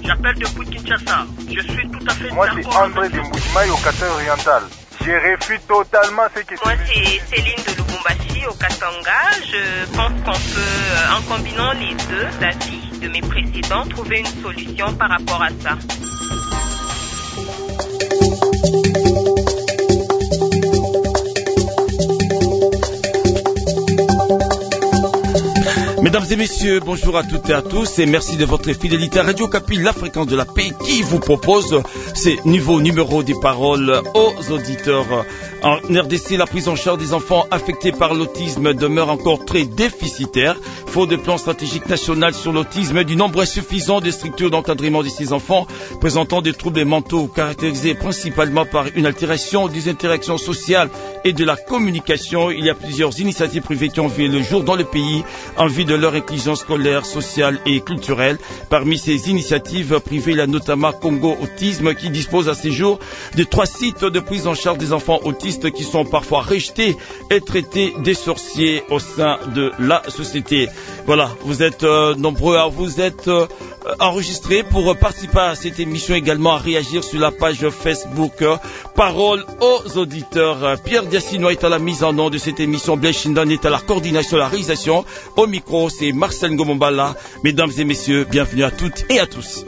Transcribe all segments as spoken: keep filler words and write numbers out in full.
J'appelle depuis Kinshasa. Je suis tout à fait Moi, d'accord. c'est André de Mbujimaï au Katanga oriental. Je refuse totalement ce que Moi, c'est Céline de Lubumbashi au Katanga. Je pense qu'on peut, en combinant les deux avis de mes précédents, trouver une solution par rapport à ça. Mesdames et messieurs, bonjour à toutes et à tous et merci de votre fidélité à Radio Okapi, la fréquence de la paix qui vous propose ces nouveaux numéros des paroles aux auditeurs. En R D C, la prise en charge des enfants affectés par l'autisme demeure encore très déficitaire. Faute de plan stratégique national sur l'autisme, du nombre insuffisant de structures d'encadrement de ces enfants présentant des troubles mentaux caractérisés principalement par une altération des interactions sociales et de la communication. Il y a plusieurs initiatives privées qui ont vu le jour dans le pays en vue de leur inclusion scolaire, sociale et culturelle. Parmi ces initiatives privées, il y a notamment Congo Autisme qui dispose à ce jour de trois sites de prise en charge des enfants autistes qui sont parfois rejetés et traités des sorciers au sein de la société. Voilà, vous êtes euh, nombreux à vous être euh, enregistrés pour participer à cette émission, également à réagir sur la page Facebook euh, Parole aux auditeurs. Euh, Pierre Diacino est à la mise en nom de cette émission, Blaise Chindan est à la coordination, la réalisation. Au micro, c'est Marcel Ngomombala. Mesdames et messieurs, bienvenue à toutes et à tous.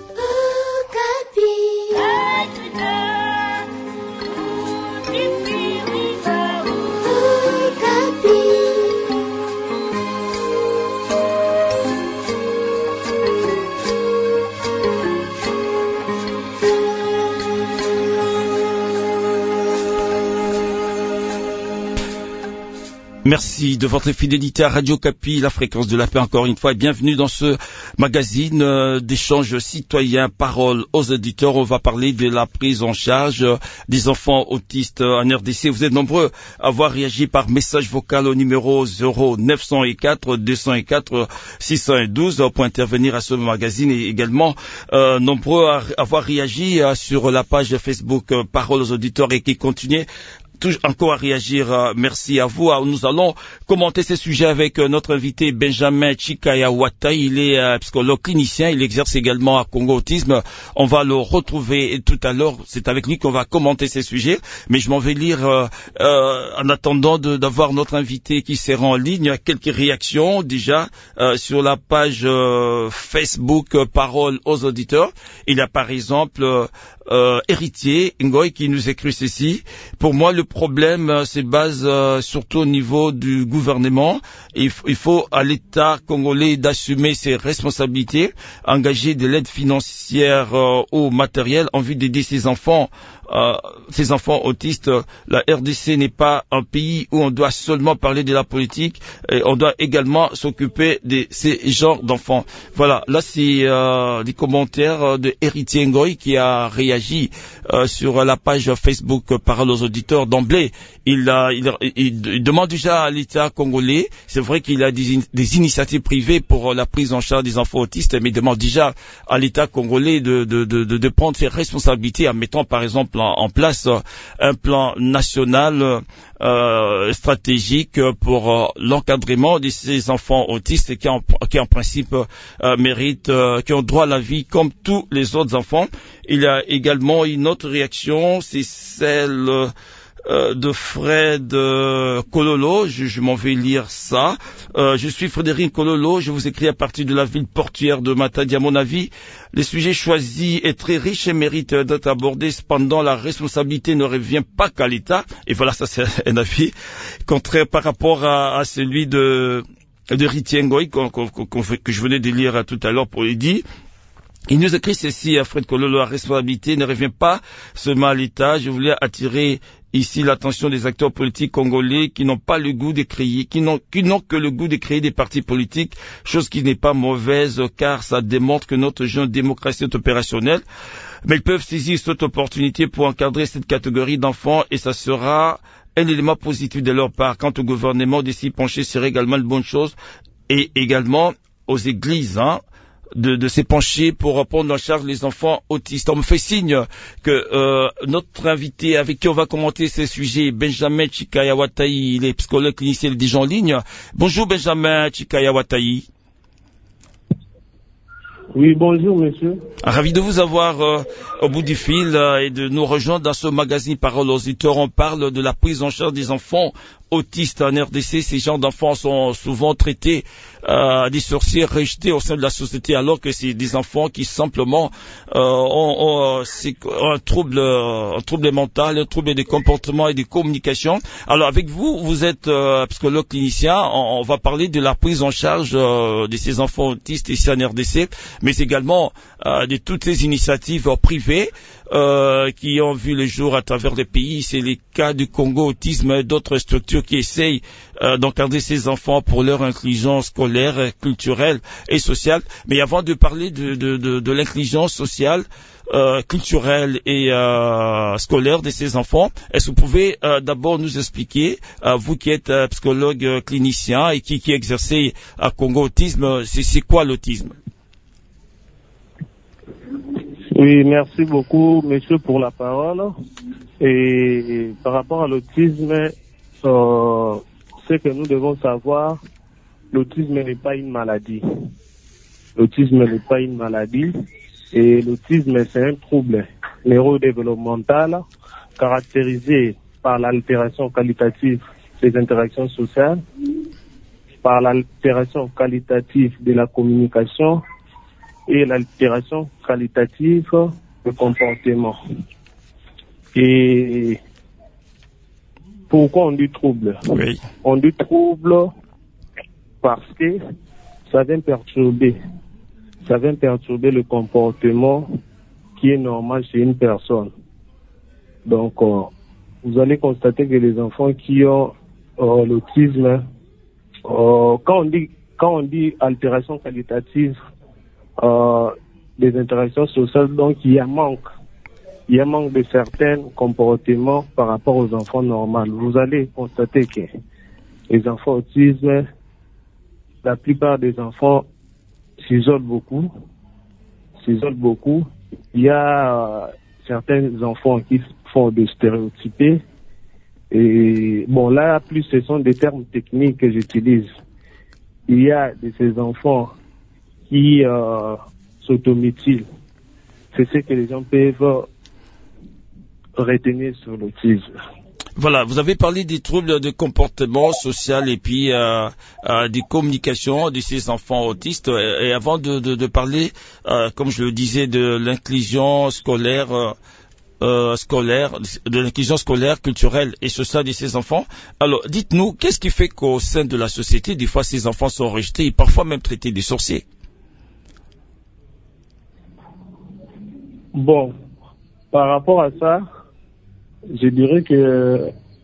Merci de votre fidélité à Radio Okapi, la fréquence de la paix encore une fois, et bienvenue dans ce magazine euh, d'échange citoyen Parole aux auditeurs. On va parler de la prise en charge euh, des enfants autistes en R D C. Vous êtes nombreux à avoir réagi par message vocal au numéro zéro neuf cent quatre deux cent quatre six cent douze pour intervenir à ce magazine, et également euh, nombreux à avoir réagi euh, sur la page Facebook euh, Parole aux auditeurs, et qui continuent toujours encore à réagir. Euh, merci à vous. Alors, nous allons commenter ces sujets avec euh, notre invité Benjamin Chikaya Watai. Il est euh, psychologue clinicien. Il exerce également à Congo Autisme. On va le retrouver tout à l'heure. C'est avec lui qu'on va commenter ces sujets. Mais je m'en vais lire euh, euh, en attendant de, d'avoir notre invité qui sera en ligne. Il y a quelques réactions déjà euh, sur la page euh, Facebook euh, Parole aux auditeurs. Il y a par exemple euh, euh, Héritier Ngoy qui nous écrit ceci. Pour moi, le problème euh, se base euh, surtout au niveau du gouvernement. Il, il faut à l'État congolais d'assumer ses responsabilités, engager de l'aide financière euh, ou matérielle en vue d'aider ses enfants. Euh, ces enfants autistes. La R D C n'est pas un pays où on doit seulement parler de la politique, et on doit également s'occuper de ces genres d'enfants. Voilà, là c'est euh, les commentaires de Héritier Ngoy qui a réagi euh, sur la page Facebook Parole aux auditeurs. D'emblée, il, a, il, il, il demande déjà à l'État congolais, c'est vrai qu'il a des, des initiatives privées pour la prise en charge des enfants autistes, mais il demande déjà à l'État congolais de, de, de, de, de prendre ses responsabilités en mettant par exemple en place un plan national euh, stratégique pour euh, l'encadrement de ces enfants autistes qui en, qui en principe euh, méritent, euh, qui ont droit à la vie comme tous les autres enfants. Il y a également une autre réaction, c'est celle euh, Euh, de Fred euh, Kololo, je, je m'en vais lire ça. Euh, je suis Frédéric Kololo, je vous écris à partir de la ville portuaire de Matadi. À mon avis, le sujet choisi est très riche et mérite d'être abordé. Cependant, la responsabilité ne revient pas qu'à l'État. Et voilà, ça c'est un avis contraire par rapport à, à celui de, de Héritier Ngoy que je venais de lire tout à l'heure pour lui dire. Il nous écrit ceci, à Fred Kololo, la responsabilité ne revient pas seulement à l'État. Je voulais attirer ici l'attention des acteurs politiques congolais qui n'ont pas le goût de créer, qui n'ont, qui n'ont que le goût de créer des partis politiques, chose qui n'est pas mauvaise car ça démontre que notre jeune démocratie est opérationnelle. Mais ils peuvent saisir cette opportunité pour encadrer cette catégorie d'enfants et ça sera un élément positif de leur part. Quant au gouvernement de s'y pencher serait également une bonne chose et également aux églises, hein. De, de s'épancher pour prendre en charge les enfants autistes. On me fait signe que euh, notre invité avec qui on va commenter ces sujets, Benjamin Chikaya Watai, il est psychologue clinicien, il est déjà en ligne. Bonjour Benjamin Chikaya Watai. Oui, bonjour monsieur. Ravi de vous avoir euh, au bout du fil euh, et de nous rejoindre dans ce magazine Parole aux auditeurs. On parle de la prise en charge des enfants autistes en R D C. Ces gens d'enfants sont souvent traités euh, des sorciers, rejetés au sein de la société, alors que c'est des enfants qui simplement euh, ont, ont, ont un trouble, un trouble mental, un trouble des comportements et des communications. Alors avec vous, vous êtes euh, psychologue clinicien. On, on va parler de la prise en charge euh, de ces enfants autistes ici en R D C, mais également euh, de toutes ces initiatives privées euh, qui ont vu le jour à travers le pays. C'est les cas du Congo Autisme et d'autres structures qui essayent euh, d'encadrer ces enfants pour leur inclusion scolaire, culturelle et sociale. Mais avant de parler de, de, de, de l'inclusion sociale, euh, culturelle et euh, scolaire de ces enfants, est-ce que vous pouvez euh, d'abord nous expliquer, euh, vous qui êtes euh, psychologue euh, clinicien et qui, qui exercez à Congo Autisme, c'est, c'est quoi l'autisme? Oui, merci beaucoup, monsieur, pour la parole. Et par rapport à l'autisme, euh, ce que nous devons savoir, l'autisme n'est pas une maladie. L'autisme n'est pas une maladie. Et l'autisme, c'est un trouble neurodéveloppemental caractérisé par l'altération qualitative des interactions sociales, par l'altération qualitative de la communication et l'altération qualitative du comportement. Et pourquoi on dit trouble? Oui. On dit trouble parce que ça vient perturber, ça vient perturber le comportement qui est normal chez une personne. Donc, euh, vous allez constater que les enfants qui ont euh, l'autisme, euh, quand on dit quand on dit altération qualitative euh, des interactions sociales, donc il y a manque, il y a manque de certains comportements par rapport aux enfants normaux. Vous allez constater que les enfants autistes, la plupart des enfants s'isolent beaucoup, s'isolent beaucoup. Il y a euh, certains enfants qui font des stéréotypés. Et bon, là, plus ce sont des termes techniques que j'utilise. Il y a de ces enfants qui euh, s'automutilent. C'est ce que les gens peuvent retenir sur l'autisme. Voilà, vous avez parlé des troubles de comportement social et puis euh, euh, des communications de ces enfants autistes. Et, et avant de, de, de parler, euh, comme je le disais, de l'inclusion scolaire, euh, euh, scolaire, de l'inclusion scolaire, culturelle et sociale de ces enfants. Alors, dites-nous, qu'est-ce qui fait qu'au sein de la société, des fois, ces enfants sont rejetés et parfois même traités de sorciers? Bon, par rapport à ça, je dirais que,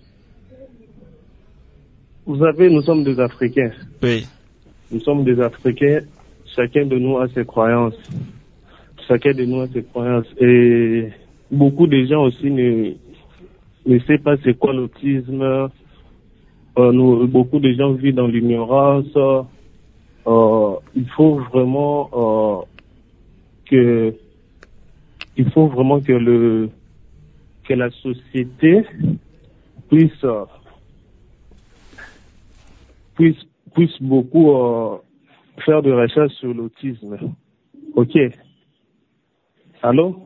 vous savez, nous sommes des Africains. Oui. Nous sommes des Africains. Chacun de nous a ses croyances. Chacun de nous a ses croyances. Et beaucoup de gens aussi ne, ne savent pas c'est quoi l'autisme. Euh, nous, beaucoup de gens vivent dans l'ignorance. Euh, il faut vraiment euh, que, il faut vraiment que le que la société puisse puisse puisse beaucoup euh, faire de recherches sur l'autisme. Ok. Allô?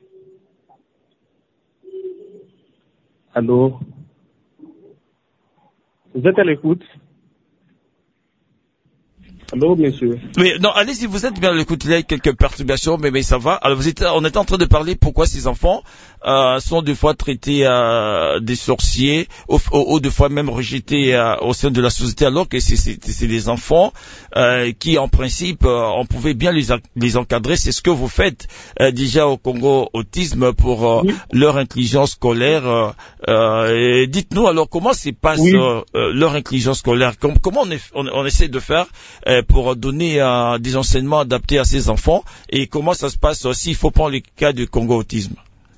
Allô? Vous êtes à l'écoute? Allô, monsieur? Oui, non, allez-y, vous êtes bien à l'écoute, il y a quelques perturbations, mais, mais ça va. Alors, vous êtes, on est en train de parler pourquoi ces enfants euh, sont des fois traités euh, des sorciers, ou, ou, ou des fois même rejetés euh, au sein de la société, alors que c'est, c'est, c'est des enfants euh, qui, en principe, euh, on pouvait bien les, les encadrer. C'est ce que vous faites euh, déjà au Congo Autisme pour euh, oui. leur inclusion scolaire. Euh, euh, et dites-nous alors comment se passe oui. euh, leur inclusion scolaire, Com- comment on, est, on, on essaie de faire euh, pour donner euh, des enseignements adaptés à ces enfants, et comment ça se passe aussi, il faut prendre le cas du Congo Autisme.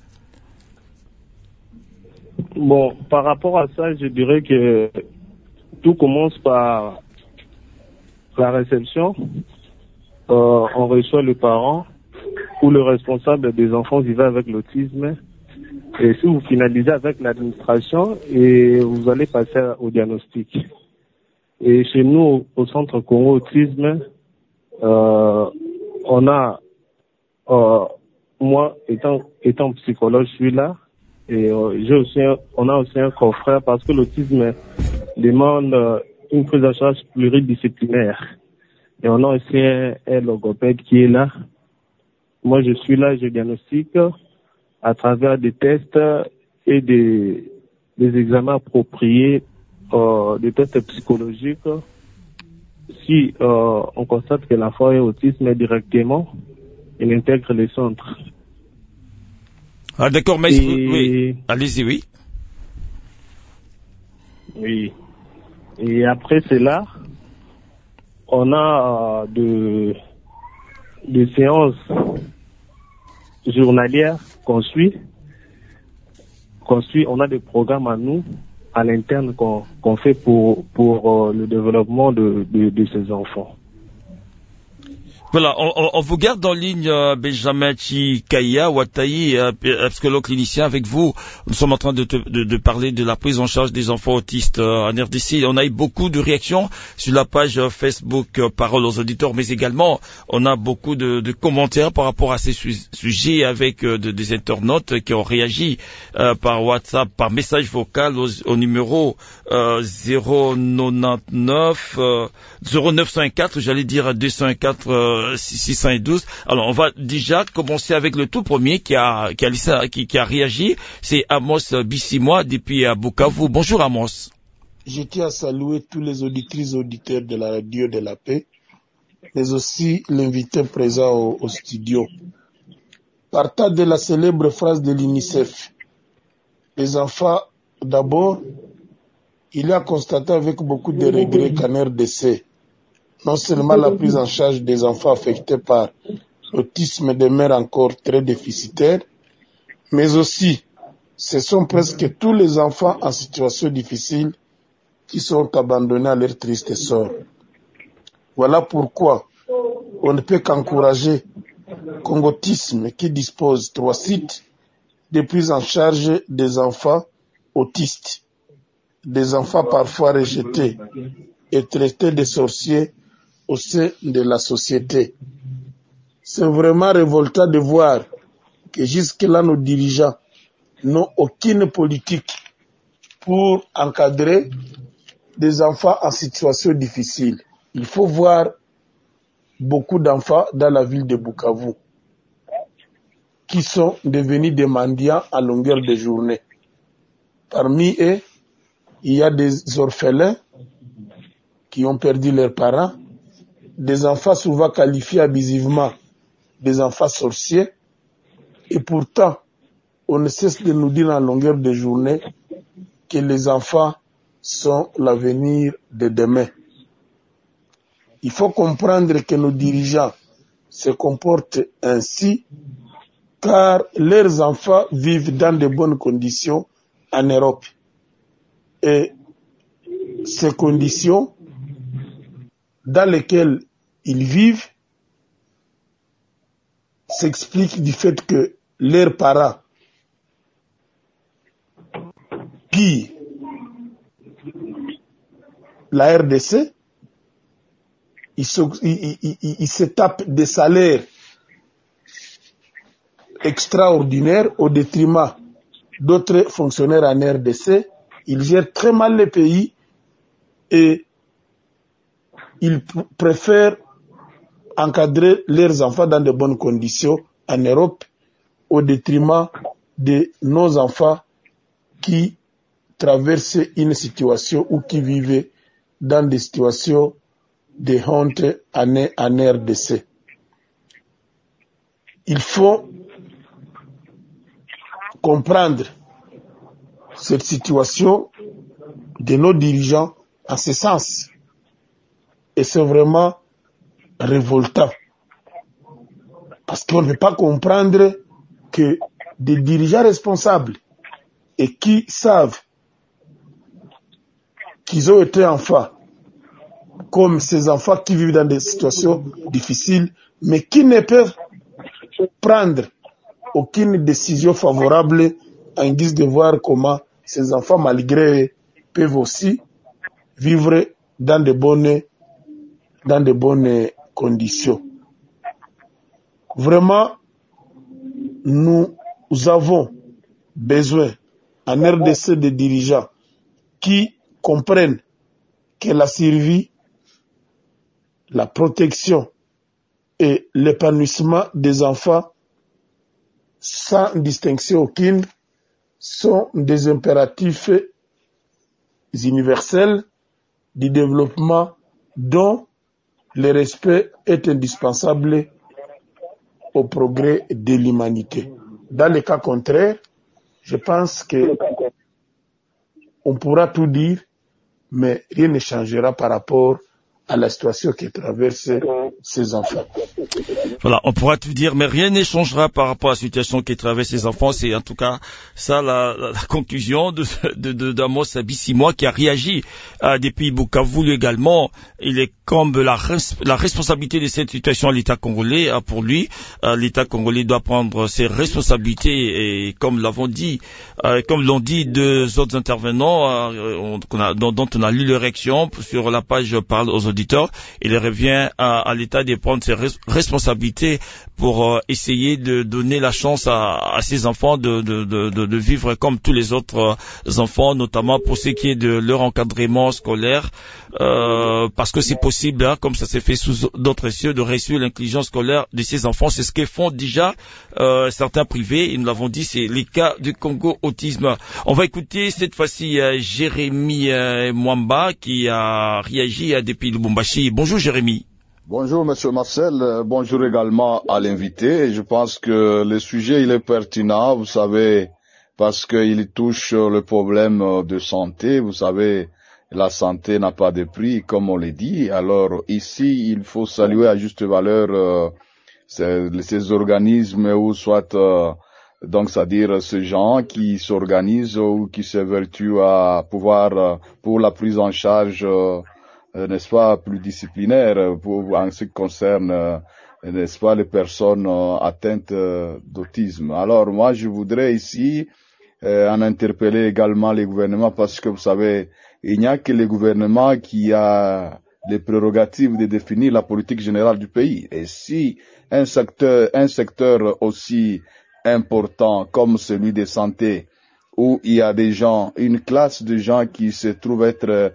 Bon, par rapport à ça, je dirais que tout commence par la réception. Euh, on reçoit le parent ou le responsable des enfants vivant avec l'autisme. Et si vous finalisez avec l'administration, et vous allez passer au diagnostic. Et chez nous, au Centre Congo Autisme, euh, on a, euh, moi étant, étant psychologue, je suis là. Et euh, j'ai aussi un, on a aussi un confrère parce que l'autisme demande euh, une prise en charge pluridisciplinaire. Et on a aussi un, un logopède qui est là. Moi, je suis là, je diagnostique à travers des tests et des, des examens appropriés, euh, des tests psychologiques. Si euh, on constate que l'enfant est autiste, mais directement, il intègre les centres. Ah d'accord, mais et... oui. Allez-y, oui. Oui. Et après cela, on a euh, de, de séances journalières qu'on suit. Qu'on suit. On a des programmes à nous, à l'interne, qu'on qu'on fait pour, pour euh, le développement de, de, de ces enfants. Voilà, on, on, on vous garde en ligne, euh, Benjamin Chikaya Watayi, euh, psychologue clinicien avec vous. Nous sommes en train de, te, de, de parler de la prise en charge des enfants autistes euh, en R D C. On a eu beaucoup de réactions sur la page euh, Facebook euh, Parole aux auditeurs, mais également on a beaucoup de, de commentaires par rapport à ces su- sujets avec euh, de, des internautes qui ont réagi euh, par WhatsApp, par message vocal au, au numéro euh, zéro neuf euh, zéro neuf cent quatre, j'allais dire deux cent quatre euh, six cent douze. Alors, on va déjà commencer avec le tout premier qui a, qui a, qui, qui a réagi. C'est Amos Bissimois depuis Bukavu. Bonjour Amos. Je tiens à saluer tous les auditrices et auditeurs de la radio de la paix, mais aussi l'invité présent au, au studio. Partant de la célèbre phrase de l'UNICEF, les enfants d'abord, il a constaté avec beaucoup de regrets qu'en R D C, non seulement la prise en charge des enfants affectés par l'autisme demeure encore très déficitaire, mais aussi ce sont presque tous les enfants en situation difficile qui sont abandonnés à leur triste sort. Voilà pourquoi on ne peut qu'encourager Congotisme qui dispose trois sites de prise en charge des enfants autistes, des enfants parfois rejetés et traités de sorciers au sein de la société. C'est vraiment révoltant de voir que jusque-là nos dirigeants n'ont aucune politique pour encadrer des enfants en situation difficile. Il faut voir beaucoup d'enfants dans la ville de Bukavu qui sont devenus des mendiants à longueur de journée. Parmi eux, il y a des orphelins qui ont perdu leurs parents, des enfants souvent qualifiés abusivement des enfants sorciers, et pourtant, on ne cesse de nous dire en longueur de journée que les enfants sont l'avenir de demain. Il faut comprendre que nos dirigeants se comportent ainsi car leurs enfants vivent dans de bonnes conditions en Europe. Et ces conditions dans lesquelles ils vivent s'expliquent du fait que leurs parents pillent la R D C, ils se, ils, ils, ils, ils se tapent des salaires extraordinaires au détriment d'autres fonctionnaires en R D C. Ils gèrent très mal le pays et ils préfèrent encadrer leurs enfants dans de bonnes conditions en Europe au détriment de nos enfants qui traversent une situation ou qui vivent dans des situations de honte en, en R D C. Il faut comprendre cette situation de nos dirigeants en ce sens. Et c'est vraiment révoltant. Parce qu'on ne peut pas comprendre que des dirigeants responsables et qui savent qu'ils ont été enfants, comme ces enfants qui vivent dans des situations difficiles, mais qui ne peuvent prendre aucune décision favorable en guise de voir comment ces enfants, malgré eux, peuvent aussi vivre dans de bonnes, dans de bonnes conditions. Vraiment, nous avons besoin en R D C de dirigeants qui comprennent que la survie, la protection et l'épanouissement des enfants sans distinction aucune sont des impératifs universels du développement dont le respect est indispensable au progrès de l'humanité. Dans le cas contraire, je pense que on pourra tout dire, mais rien ne changera par rapport à la situation qui traverse ces enfants. Voilà, on pourra tout dire, mais rien ne changera par rapport à la situation qui traverse ces enfants. C'est en tout cas ça la, la, la conclusion de, de, de, d'Amos Abissimois qui a réagi euh, depuis Bukavu également. Il est comme la, la responsabilité de cette situation à l'État congolais. Euh, pour lui, euh, l'État congolais doit prendre ses responsabilités et comme l'avons dit, euh, comme l'ont dit deux autres intervenants euh, on, on a, dont, dont on a lu leur réaction sur la page Je parle aux auditeurs, il revient à, à l'État de prendre ses res- responsabilités pour euh, essayer de donner la chance à, à ces enfants de, de, de, de vivre comme tous les autres euh, enfants, notamment pour ce qui est de leur encadrement scolaire, euh, parce que c'est possible, hein, comme ça s'est fait sous d'autres cieux, de réussir l'inclusion scolaire de ces enfants. C'est ce que font déjà euh, certains privés, et nous l'avons dit, c'est les cas du Congo Autisme. On va écouter cette fois-ci euh, Jérémy euh, Mwamba qui a réagi à depuis Lubumbashi. Bonjour Jérémy. Bonjour Monsieur Marcel, bonjour également à l'invité. Je pense que le sujet il est pertinent, vous savez, parce qu'il touche le problème de santé. Vous savez, la santé n'a pas de prix, comme on l'a dit. Alors ici, il faut saluer à juste valeur euh, ces, ces organismes ou soit euh, donc c'est-à-dire ces gens qui s'organisent ou qui s'évertuent à pouvoir euh, pour la prise en charge. Euh, n'est-ce pas, plus disciplinaire pour, en ce qui concerne, euh, n'est-ce pas, les personnes euh, atteintes euh, d'autisme. Alors moi, je voudrais ici euh, en interpeller également les gouvernements parce que vous savez, il n'y a que le gouvernement qui a les prérogatives de définir la politique générale du pays. Et si un secteur, un secteur aussi important comme celui de santé, où il y a des gens, une classe de gens qui se trouvent être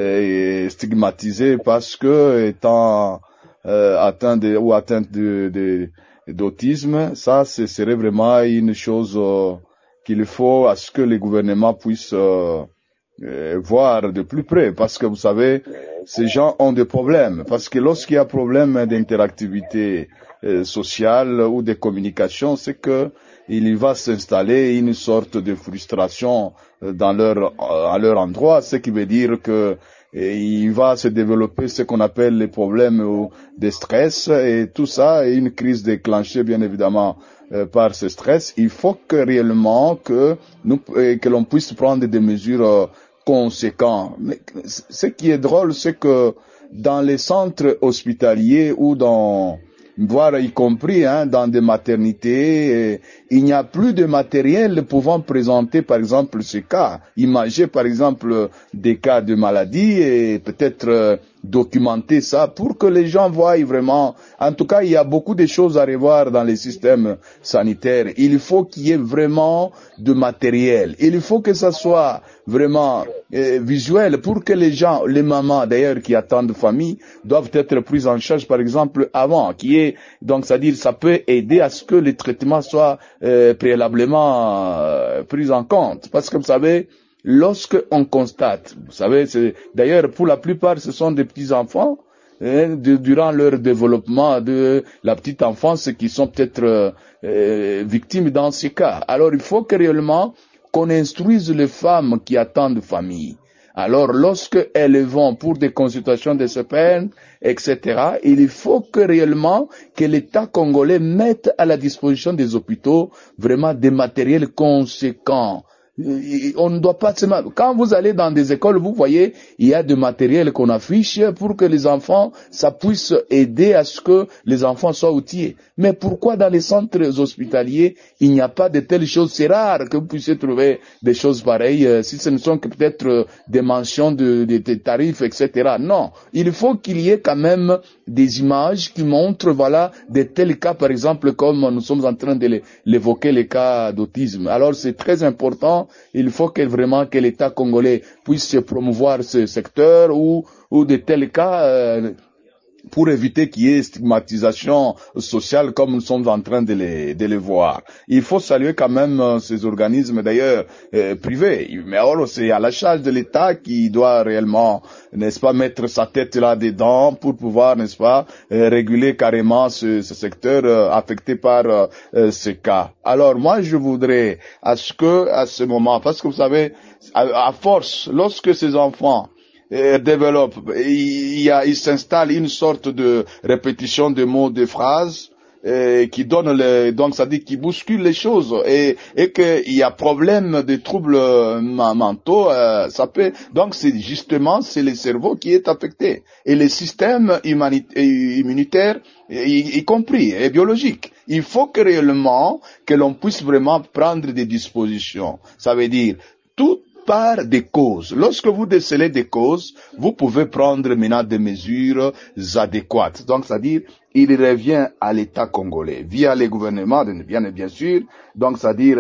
et stigmatisé parce que étant euh, atteint de, ou atteinte de, de, d'autisme, ça ce serait vraiment une chose euh, qu'il faut à ce que les gouvernements puissent euh, euh, voir de plus près, parce que vous savez, ces gens ont des problèmes, parce que lorsqu'il y a problème d'interactivité euh, sociale ou de communication, c'est que il va s'installer une sorte de frustration dans leur à leur endroit, ce qui veut dire que et il va se développer ce qu'on appelle les problèmes de stress et tout ça, et une crise déclenchée bien évidemment euh, par ce stress. Il faut que réellement que nous que l'on puisse prendre des mesures euh, conséquentes. Mais ce qui est drôle, c'est que dans les centres hospitaliers ou dans voire y compris hein, dans des maternités, et il n'y a plus de matériel pouvant présenter par exemple ce cas. Imaginez par exemple des cas de maladie et peut-être euh, documenter ça pour que les gens voient vraiment. En tout cas, il y a beaucoup de choses à revoir dans les systèmes sanitaires. Il faut qu'il y ait vraiment de matériel. Il faut que ça soit vraiment euh, visuel pour que les gens, les mamans d'ailleurs qui attendent famille, doivent être prises en charge par exemple avant, qui est donc c'est-à-dire ça peut aider à ce que les traitements soient euh, préalablement euh, pris en compte. Parce que vous savez, lorsque on constate, vous savez, c'est, d'ailleurs pour la plupart ce sont des petits enfants hein, de, durant leur développement de la petite enfance qui sont peut-être euh, victimes dans ces cas. Alors il faut que réellement qu'on instruise les femmes qui attendent famille. Alors, lorsque elles vont pour des consultations de ce père, et cetera, il faut que réellement que l'État congolais mette à la disposition des hôpitaux vraiment des matériels conséquents, On ne doit pas se... Quand vous allez dans des écoles, vous voyez, il y a du matériel qu'on affiche pour que les enfants, ça puisse aider à ce que les enfants soient outillés. Mais pourquoi dans les centres hospitaliers, il n'y a pas de telles choses? C'est rare que vous puissiez trouver des choses pareilles, si ce ne sont que peut-être des mentions de, de, de tarifs, et cetera. Non, il faut qu'il y ait quand même des images qui montrent, voilà, de tels cas, par exemple, comme nous sommes en train de l'évoquer, les cas d'autisme. Alors c'est très important. Il faut que vraiment que l'État congolais puisse promouvoir ce secteur ou, ou de tels cas euh, pour éviter qu'il y ait stigmatisation sociale comme nous sommes en train de les, de les voir. Il faut saluer quand même euh, ces organismes d'ailleurs euh, privés. Mais alors c'est à la charge de l'État qui doit réellement, n'est-ce pas, mettre sa tête là-dedans pour pouvoir, n'est-ce pas, euh, réguler carrément ce, ce secteur euh, affecté par euh, ce cas. Alors moi je voudrais à ce que, à ce moment, parce que vous savez, à, à force, lorsque ces enfants Euh, développe, il, y a, il s'installe une sorte de répétition de mots, de phrases euh, qui donne le, donc ça dit qui bouscule les choses et et qu'il y a problème de troubles mentaux, euh, ça peut donc c'est justement c'est le cerveau qui est affecté et le système immunitaire y, y compris et biologique. Il faut que réellement que l'on puisse vraiment prendre des dispositions. Ça veut dire tout par des causes. Lorsque vous décelez des causes, vous pouvez prendre maintenant des mesures adéquates. Donc, c'est-à-dire, il revient à l'État congolais, via les gouvernements, bien, bien sûr. Donc, c'est-à-dire,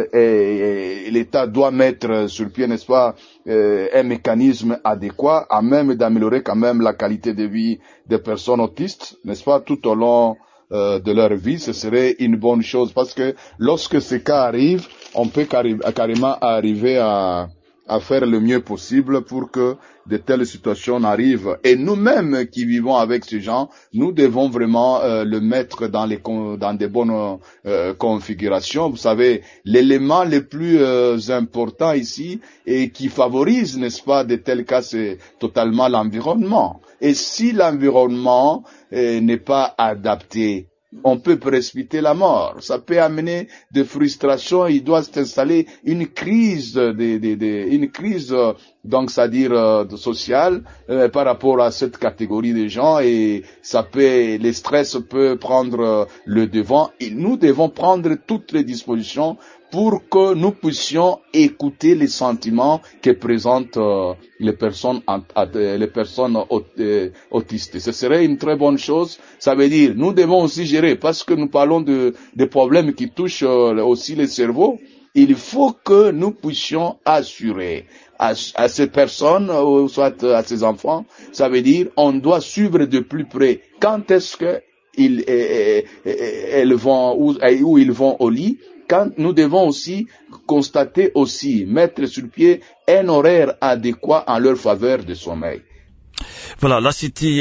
eh, l'État doit mettre sur pied, n'est-ce pas, eh, un mécanisme adéquat, à même d'améliorer quand même la qualité de vie des personnes autistes, n'est-ce pas, tout au long euh, de leur vie. Ce serait une bonne chose parce que lorsque ces cas arrivent, on peut carrément arriver à à faire le mieux possible pour que de telles situations arrivent. Et nous-mêmes qui vivons avec ces gens, nous devons vraiment euh, le mettre dans les dans des bonnes euh, configurations. Vous savez, l'élément le plus euh, important ici et qui favorise, n'est-ce pas, de tels cas, c'est totalement l'environnement. Et si l'environnement euh, n'est pas adapté, on peut précipiter la mort. Ça peut amener de frustration. Il doit s'installer une crise, de, de, de, une crise, donc c'est-à-dire euh, sociale euh, par rapport à cette catégorie de gens et ça peut, le stress peut prendre euh, le devant. Et nous devons prendre toutes les dispositions pour que nous puissions écouter les sentiments que présentent euh, les personnes les personnes autistes. Ce serait une très bonne chose. Ça veut dire nous devons aussi gérer parce que nous parlons de des problèmes qui touchent euh, aussi le cerveau. Il faut que nous puissions assurer à, à ces personnes, ou soit à ces enfants, ça veut dire on doit suivre de plus près quand est-ce que ils, eh, eh, elles vont où, où ils vont au lit. Quand nous devons aussi constater aussi, mettre sur pied un horaire adéquat en leur faveur de sommeil. Voilà, là c'était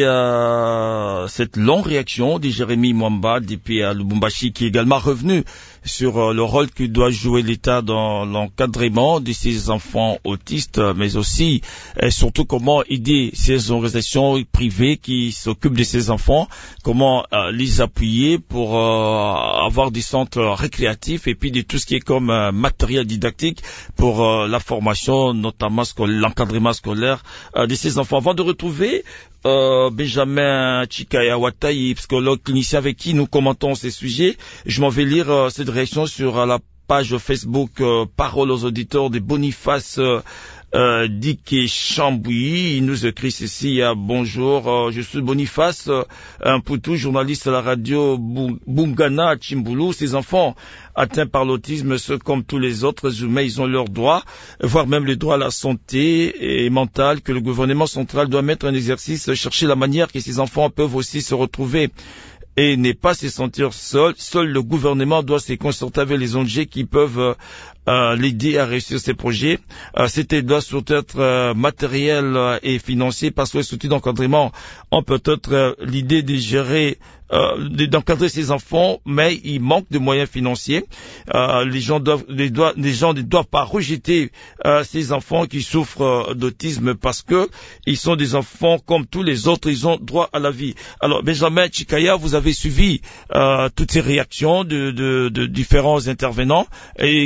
euh, cette longue réaction de Jérémy Mwamba depuis à Lubumbashi qui est également revenu sur euh, le rôle que doit jouer l'État dans l'encadrement de ces enfants autistes, mais aussi et surtout comment aider ces organisations privées qui s'occupent de ces enfants, comment euh, les appuyer pour euh, avoir des centres récréatifs et puis de tout ce qui est comme euh, matériel didactique pour euh, la formation, notamment l'encadrement scolaire euh, de ces enfants. Avant de retrouver Euh, Benjamin Chikaya Watayi, psychologue clinicien avec qui nous commentons ces sujets, je m'en vais lire euh, cette réaction sur euh, la page Facebook euh, Parole aux auditeurs de Boniface euh, Euh, Dike Chambouilly. Il nous écrit ceci, euh, bonjour, euh, je suis Boniface, euh, un poutou, journaliste à la radio Bungana Chimbulu. Ces enfants atteints par l'autisme, ceux comme tous les autres humains, ils ont leurs droits, voire même le droit à la santé et mentale, que le gouvernement central doit mettre en exercice, chercher la manière que ces enfants peuvent aussi se retrouver et ne pas se sentir seuls. Seul le gouvernement doit se concerter avec les O N G qui peuvent euh, euh, l'aider à réussir ses projets. Euh, cette aide doit surtout être euh, matériel euh, et financier parce que les outils d'encadrement ont peut-être euh, l'idée de gérer Euh, d'encadrer ces enfants, mais il manque de moyens financiers. Euh, les gens doivent, les, doivent, les gens ne doivent pas rejeter euh, ces enfants qui souffrent euh, d'autisme parce que ils sont des enfants comme tous les autres, ils ont droit à la vie. Alors, Benjamin Chikaya, vous avez suivi euh, toutes ces réactions de, de, de différents intervenants et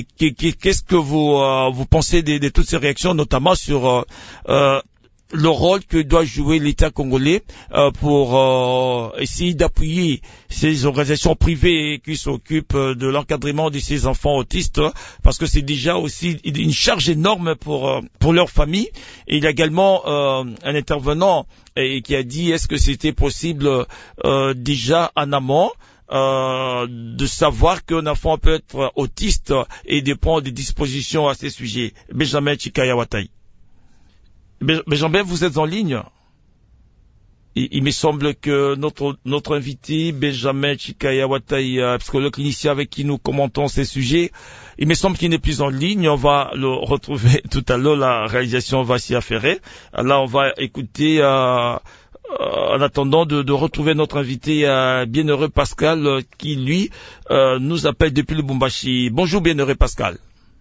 sujet. Qu'est-ce que vous euh, vous pensez de, de toutes ces réactions, notamment sur euh, euh, le rôle que doit jouer l'État congolais euh, pour euh, essayer d'appuyer ces organisations privées qui s'occupent de l'encadrement de ces enfants autistes, parce que c'est déjà aussi une charge énorme pour euh, pour leur famille. Et il y a également euh, un intervenant et, qui a dit est-ce que c'était possible euh, déjà en amont Euh, de savoir qu'un enfant peut être autiste et de prendre des dispositions à ces sujets. Benjamin Chikaya Watai. Benjamin, vous êtes en ligne? Il, il me semble que notre notre invité, Benjamin Chikaya Watai, psychologue clinicien avec qui nous commentons ces sujets, il me semble qu'il n'est plus en ligne. On va le retrouver tout à l'heure, la réalisation va s'y affairer. Là, on va écouter... Euh, Euh, en attendant de, de retrouver notre invité euh, Bienheureux Pascal euh, qui lui euh, nous appelle depuis le Lubumbashi. Bonjour Bienheureux Pascal.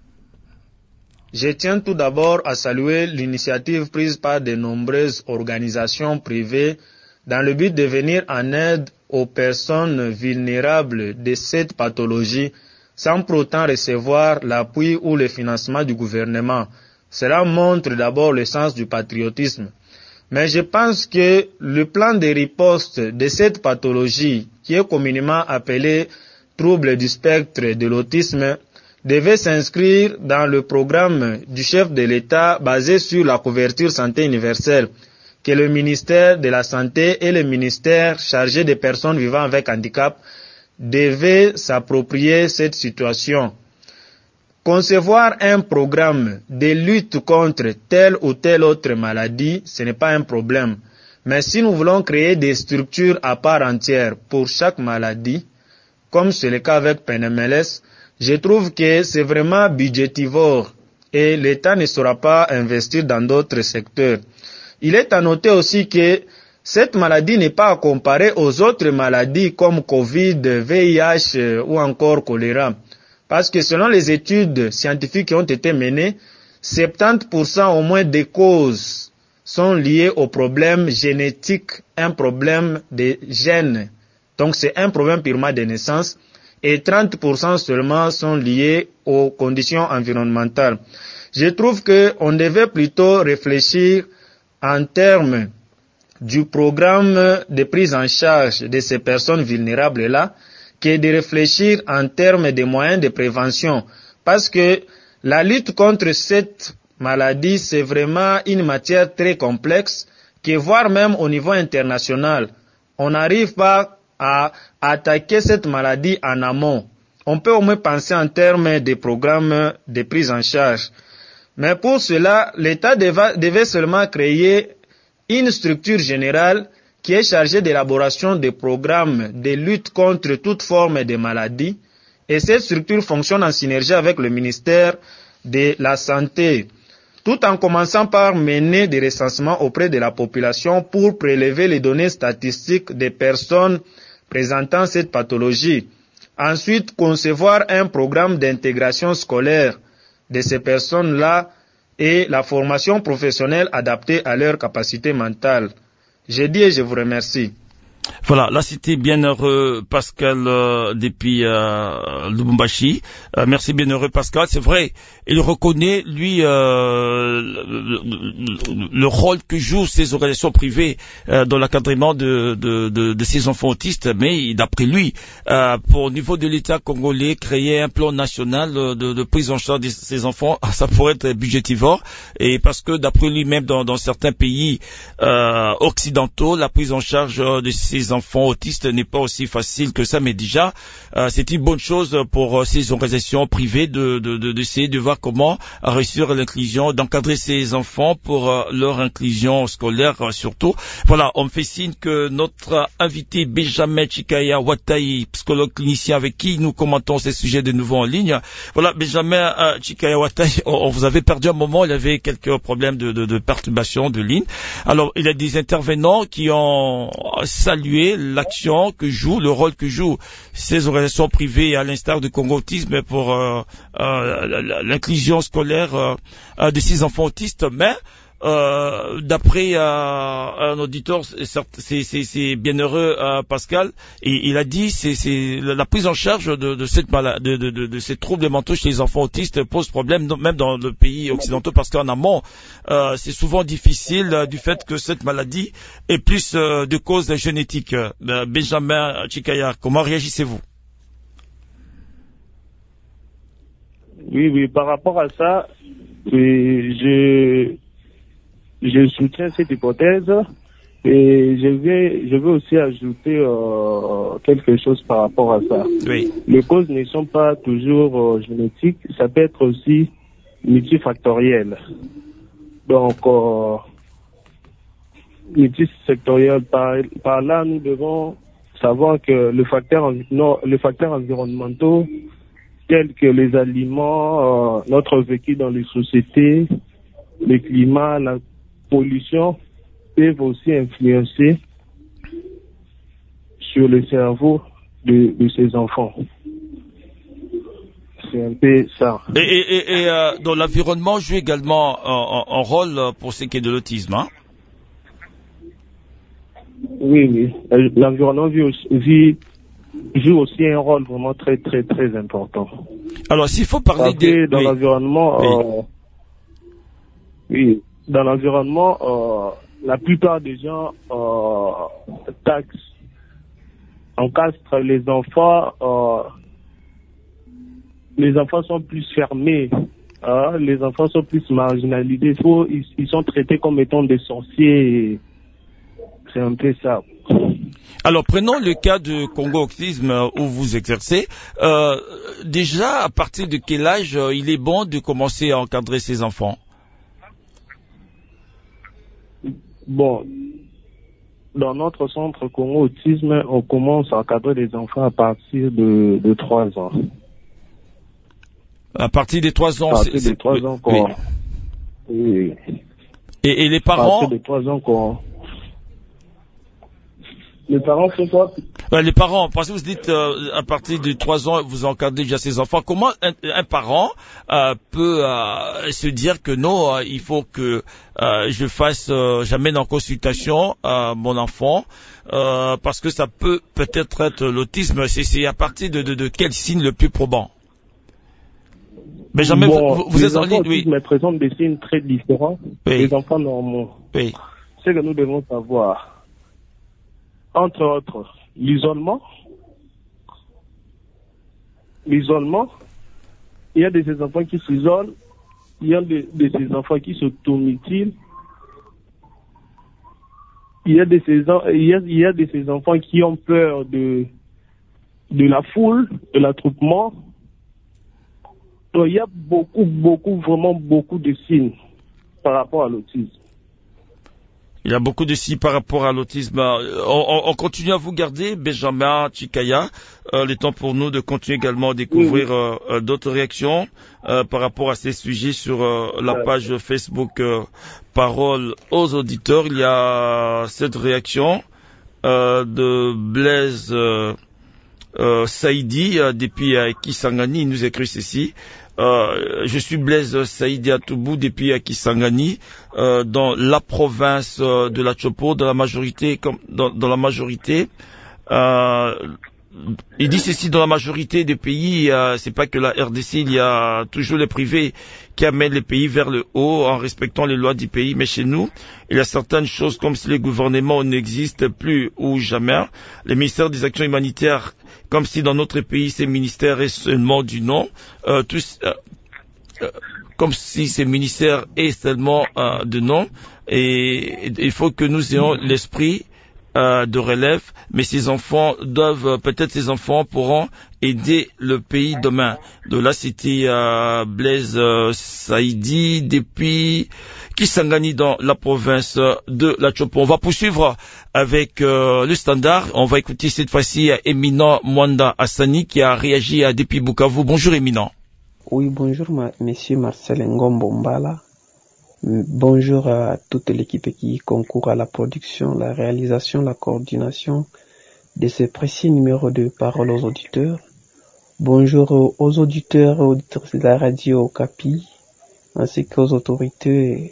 Je tiens tout d'abord à saluer l'initiative prise par de nombreuses organisations privées dans le but de venir en aide aux personnes vulnérables de cette pathologie sans pour autant recevoir l'appui ou le financement du gouvernement. Cela montre d'abord le sens du patriotisme. Mais je pense que le plan de riposte de cette pathologie, qui est communément appelé trouble du spectre de l'autisme, devait s'inscrire dans le programme du chef de l'État basé sur la couverture santé universelle, que le ministère de la Santé et le ministère chargé des personnes vivant avec handicap devaient s'approprier cette situation. Concevoir un programme de lutte contre telle ou telle autre maladie, ce n'est pas un problème. Mais si nous voulons créer des structures à part entière pour chaque maladie, comme c'est le cas avec P N M L S, je trouve que c'est vraiment budgétivore et l'État ne saura pas investir dans d'autres secteurs. Il est à noter aussi que cette maladie n'est pas à comparer aux autres maladies comme Covid, V I H ou encore choléra. Parce que selon les études scientifiques qui ont été menées, soixante-dix pour cent au moins des causes sont liées aux problèmes génétiques, un problème de gènes. Donc c'est un problème purement de naissance. Et trente pour cent seulement sont liés aux conditions environnementales. Je trouve qu'on devait plutôt réfléchir en termes du programme de prise en charge de ces personnes vulnérables-là, que de réfléchir en termes de moyens de prévention. Parce que la lutte contre cette maladie, c'est vraiment une matière très complexe, que voire même au niveau international, on n'arrive pas à attaquer cette maladie en amont. On peut au moins penser en termes de programmes de prise en charge. Mais pour cela, l'État devait, devait seulement créer une structure générale qui est chargé d'élaboration des programmes de lutte contre toute forme de maladie, et cette structure fonctionne en synergie avec le ministère de la Santé, tout en commençant par mener des recensements auprès de la population pour prélever les données statistiques des personnes présentant cette pathologie. Ensuite, concevoir un programme d'intégration scolaire de ces personnes-là et la formation professionnelle adaptée à leurs capacités mentales. Je dis et je vous remercie. Voilà, là c'était Bienheureux Pascal euh, depuis euh, Lubumbashi. Euh, merci Bienheureux Pascal. C'est vrai, il reconnaît lui euh, le, le, le rôle que jouent ces organisations privées euh, dans l'encadrement de, de, de, de ces enfants autistes, mais d'après lui, euh, pour au niveau de l'État congolais, créer un plan national de, de prise en charge de ces enfants, ça pourrait être budgétivore, et parce que d'après lui-même, dans, dans certains pays euh, occidentaux, la prise en charge de ces enfants autistes n'est pas aussi facile que ça, mais déjà euh, c'est une bonne chose pour euh, ces organisations privées de, de, de, d'essayer de voir comment réussir l'inclusion, d'encadrer ces enfants pour euh, leur inclusion scolaire euh, surtout. Voilà, on me fait signe que notre invité Benjamin Chikaya Watai, psychologue clinicien avec qui nous commentons ces sujets de nouveau en ligne. Voilà, Benjamin euh, Chikaya Watai, on, on vous avait perdu un moment, il y avait quelques problèmes de, de, de perturbation de ligne. Alors, il y a des intervenants qui ont salué l'action que joue, le rôle que jouent ces organisations privées, à l'instar de Congo Autisme, pour euh, euh, l'inclusion scolaire euh, de ces enfants autistes. Mais euh, d'après euh, un auditeur, c'est, c'est, c'est bienheureux euh, Pascal, et il a dit c'est, c'est la prise en charge de, de cette maladie, de, de, de, de ces troubles mentaux chez les enfants autistes pose problème, même dans le pays occidentaux, parce qu'en amont, euh, c'est souvent difficile euh, du fait que cette maladie est plus euh, de cause génétique. Euh, Benjamin Chikaya, comment réagissez-vous? Oui, oui, par rapport à ça, je, je soutiens cette hypothèse et je vais, je vais aussi ajouter euh, quelque chose par rapport à ça. Oui. Les causes ne sont pas toujours euh, génétiques, ça peut être aussi multifactoriel. Donc, euh, multifactoriel, par, par là, nous devons savoir que le facteur, non, le facteur environnemental, tels que les aliments, euh, notre vécu dans les sociétés, le climat, la pollution, peuvent aussi influencer sur le cerveau de, de ces enfants. C'est un peu ça. Et, et, et, et euh, dans l'environnement joue également un, un, un rôle pour ce qui est de l'autisme, hein? Oui, oui. L'environnement vit, vit joue aussi un rôle vraiment très très très important. Alors s'il faut parler de dans oui. l'environnement, oui. Euh, oui, dans l'environnement, euh, la plupart des gens euh, taxent, encastrent les enfants. Euh, les enfants sont plus fermés, hein, les enfants sont plus marginalisés. Il faut, ils, ils sont traités comme étant des sorciers. Et c'est un peu ça. Alors prenons le cas de Congo Autisme où vous exercez. Euh, déjà, à partir de quel âge euh, il est bon de commencer à encadrer ses enfants? Bon, dans notre centre Congo Autisme, on commence à encadrer les enfants à partir de, de trois ans. À partir des trois ans, à partir c'est... de trois ans qu'on... Oui. Oui. Et, et les parents... À partir de trois ans qu'on... Les parents font quoi? Ouais, les parents, parce que vous dites euh, à partir de trois ans, vous encadrez déjà ses enfants. Comment un, un parent euh, peut euh, se dire que non, euh, il faut que euh, je fasse, euh, j'amène en consultation euh, mon enfant, euh, parce que ça peut peut-être être l'autisme. C'est, c'est à partir de, de, de quel signe le plus probant? Benjamin, bon, vous, vous les êtes en ligne, oui. Les présentent des signes très différents oui. des enfants normaux. Oui. C'est que nous devons savoir. Entre autres, l'isolement. L'isolement. Il y a de ces enfants qui s'isolent. Il y a de, de ces enfants qui s'automutilent. Il y a de ces, il y a, il y a de ces enfants qui ont peur de, de la foule, de l'attroupement. Donc il y a beaucoup, beaucoup, vraiment beaucoup de signes par rapport à l'autisme. Il y a beaucoup de signes par rapport à l'autisme. On, on, on continue à vous garder, Benjamin Chikaya. Euh, le temps pour nous de continuer également à découvrir oui. euh, d'autres réactions euh, par rapport à ces sujets sur euh, la page Facebook euh, Parole aux auditeurs. Il y a cette réaction euh, de Blaise euh, euh, Saïdi euh, depuis euh, Kisangani. Il nous écrit ceci. Euh, je suis Blaise Saïdi Atoubou depuis Kisangani, euh, dans la province euh, de la Chopo, dans la majorité, comme dans, dans la majorité. Euh, il dit ceci, dans la majorité des pays, euh, c'est pas que la R D C, il y a toujours les privés qui amènent les pays vers le haut en respectant les lois du pays. Mais chez nous, il y a certaines choses comme si les gouvernements n'existent plus ou jamais. Les ministères des actions humanitaires, comme si dans notre pays, ces ministères est seulement du nom, euh, tous, euh, euh, comme si ces ministères est seulement euh, de nom. Et il faut que nous ayons l'esprit euh, de relève, mais ces enfants doivent, peut-être ces enfants pourront aider le pays demain. De là, c'était euh, Blaise euh, Saïdi depuis Kisangani dans la province de la Chopo. On va poursuivre avec euh, le standard. On va écouter cette fois-ci Éminent Mwanda Hassani qui a réagi à depuis Bukavu. Bonjour Éminent. Oui, bonjour ma, monsieur Marcel Ngombo Mbala. Bonjour à toute l'équipe qui concourt à la production, la réalisation, la coordination de ce précis numéro de Parole aux auditeurs. Bonjour aux auditeurs et auditrices de la radio Okapi, ainsi qu'aux autorités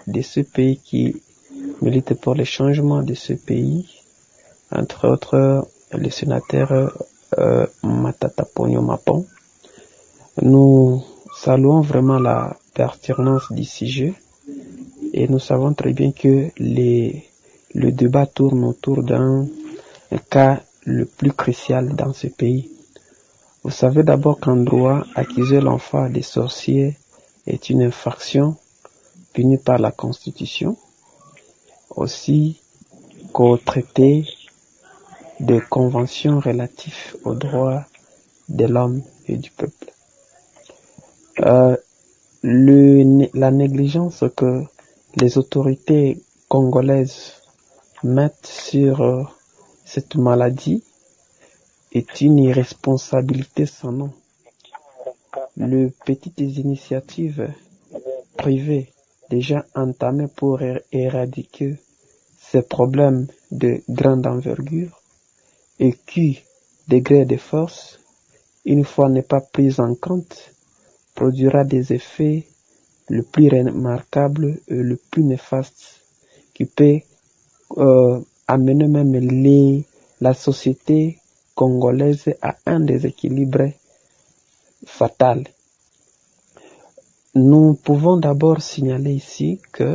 de ce pays qui milite pour le changement de ce pays, entre autres le sénateur euh, Matata Ponyo Mapon. Nous saluons vraiment la pertinence du sujet et nous savons très bien que les, le débat tourne autour d'un cas le plus crucial dans ce pays. Vous savez d'abord qu'en droit, accuser l'enfant des sorciers est une infraction punie par la Constitution, aussi qu'au traité de conventions relatives aux droits de l'homme et du peuple. Euh, le, la négligence que les autorités congolaises mettent sur euh, cette maladie est une irresponsabilité sans nom. Les petites initiatives privées déjà entamées pour é- éradiquer ces problèmes de grande envergure et qui, degré de force, une fois n'est pas prise en compte, produira des effets le plus remarquables et le plus néfastes qui peut euh, amener même les, la société congolaise à un déséquilibre fatal. Nous pouvons d'abord signaler ici que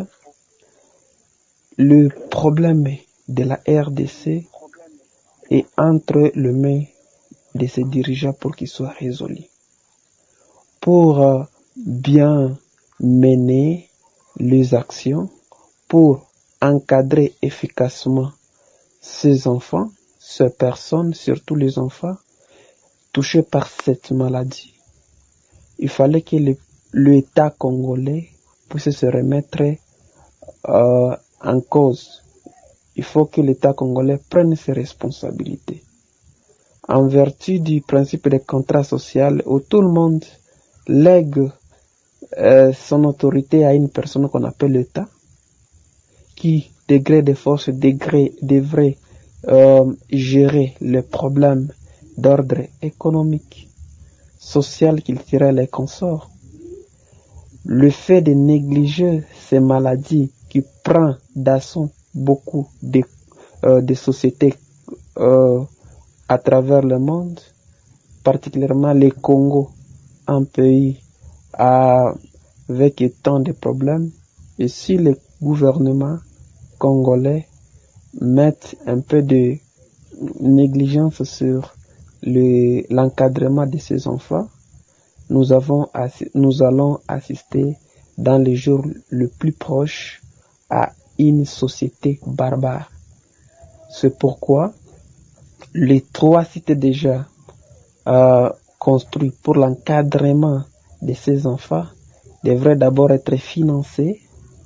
le problème de la R D C est entre les mains de ses dirigeants pour qu'il soit résolu. Pour euh, bien mener les actions, pour encadrer efficacement ces enfants, ces personnes, surtout les enfants touchés par cette maladie, il fallait que le, l'État congolais puisse se remettre euh, en cause. Il faut que l'État congolais prenne ses responsabilités. En vertu du principe de contrat social où tout le monde lègue euh, son autorité à une personne qu'on appelle l'État, qui, degré de force, degré, devrait euh, gérer les problèmes d'ordre économique, social, culturel et consort. Le fait de négliger ces maladies qui prend d'assaut beaucoup de, euh, de sociétés euh, à travers le monde, particulièrement le Congo, un pays à, avec tant de problèmes, et si les gouvernements congolais mettent un peu de négligence sur le, l'encadrement de ces enfants, nous, avons, nous allons assister dans les jours les plus proches à une société barbare. C'est pourquoi les trois sites déjà euh, construits pour l'encadrement de ces enfants devraient d'abord être financés,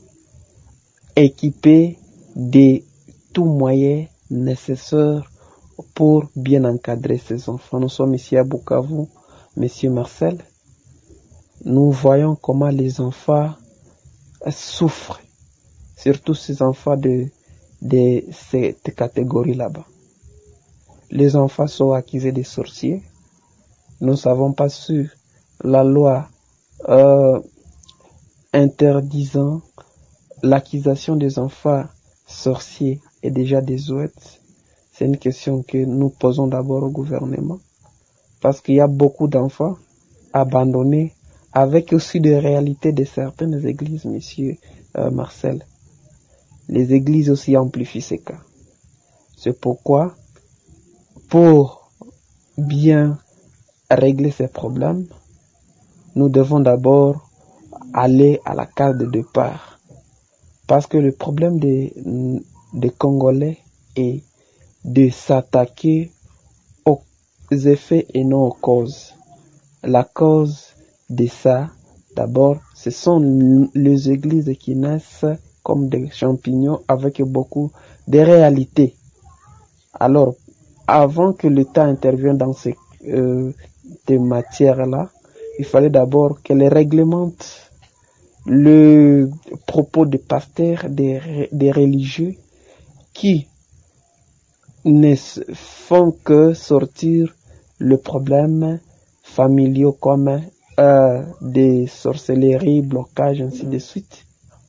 équipés de tous moyens nécessaires pour bien encadrer ces enfants. Nous sommes ici à Bukavu, Monsieur Marcel. Nous voyons comment les enfants souffrent, surtout ces enfants de, de cette catégorie là-bas. Les enfants sont accusés de sorciers. Nous savons pas sur la loi euh, interdisant l'accusation des enfants sorciers est déjà désuète. C'est une question que nous posons d'abord au gouvernement, parce qu'il y a beaucoup d'enfants abandonnés, avec aussi des réalités de certaines églises, monsieur euh, Marcel. Les églises aussi amplifient ces cas. C'est pourquoi, pour bien régler ces problèmes, nous devons d'abord aller à la case de départ. Parce que le problème des, des Congolais est de s'attaquer aux effets et non aux causes. La cause de ça, d'abord, ce sont les églises qui naissent comme des champignons avec beaucoup de réalités. Alors, avant que l'État intervienne dans ces euh, des matières-là, il fallait d'abord qu'elle réglemente le propos des pasteurs, des, des religieux qui ne font que sortir le problème familiaux comme euh, des sorcelleries, blocages, ainsi de suite.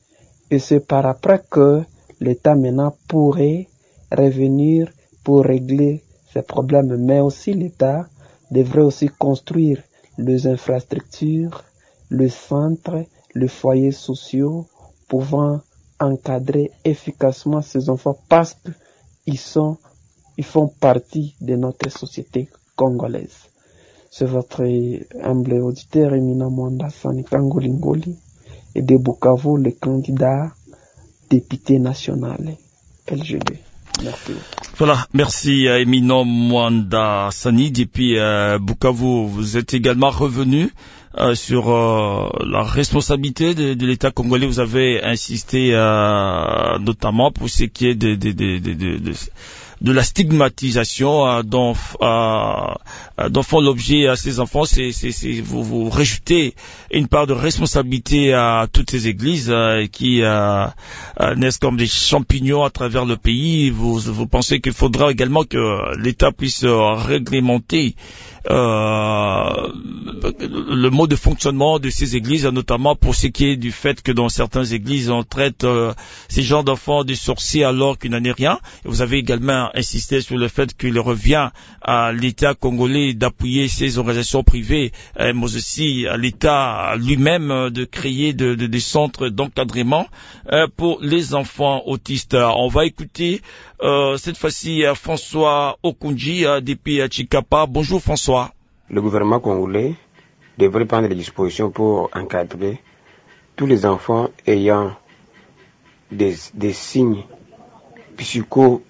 Et c'est par après que l'État maintenant pourrait revenir pour régler ces problèmes. Mais aussi l'État devrait aussi construire les infrastructures, le centre, les foyers sociaux pouvant encadrer efficacement ces enfants parce qu'ils sont, ils font partie de notre société congolaise. C'est votre humble auditeur éminent Mwanda Sanikango Lingoli et de Bukavu, le candidat député national L G D. Merci. Voilà, merci à éminent Mwanda Sani depuis euh, Bukavu. Vous êtes également revenu euh, sur euh, la responsabilité de, de l'État congolais. Vous avez insisté euh, notamment pour ce qui est de, de, de, de, de, de de la stigmatisation euh, dont, euh, dont font l'objet à ces enfants. C'est, c'est, c'est, vous, vous rejetez une part de responsabilité à toutes ces églises euh, qui euh, euh, naissent comme des champignons à travers le pays. Vous, vous pensez qu'il faudra également que l'État puisse euh, réglementer Euh, le mode de fonctionnement de ces églises, notamment pour ce qui est du fait que dans certaines églises on traite euh, ces gens d'enfants de sorciers alors qu'il n'en est rien. Et vous avez également insisté sur le fait qu'il revient à l'État congolais d'appuyer ces organisations privées, euh, mais aussi à l'État lui-même de créer de, de, des centres d'encadrement euh, pour les enfants autistes. On va écouter euh, cette fois-ci François Okunji euh, depuis Chikapa. Bonjour François. Le gouvernement congolais devrait prendre des dispositions pour encadrer tous les enfants ayant des, des signes psycho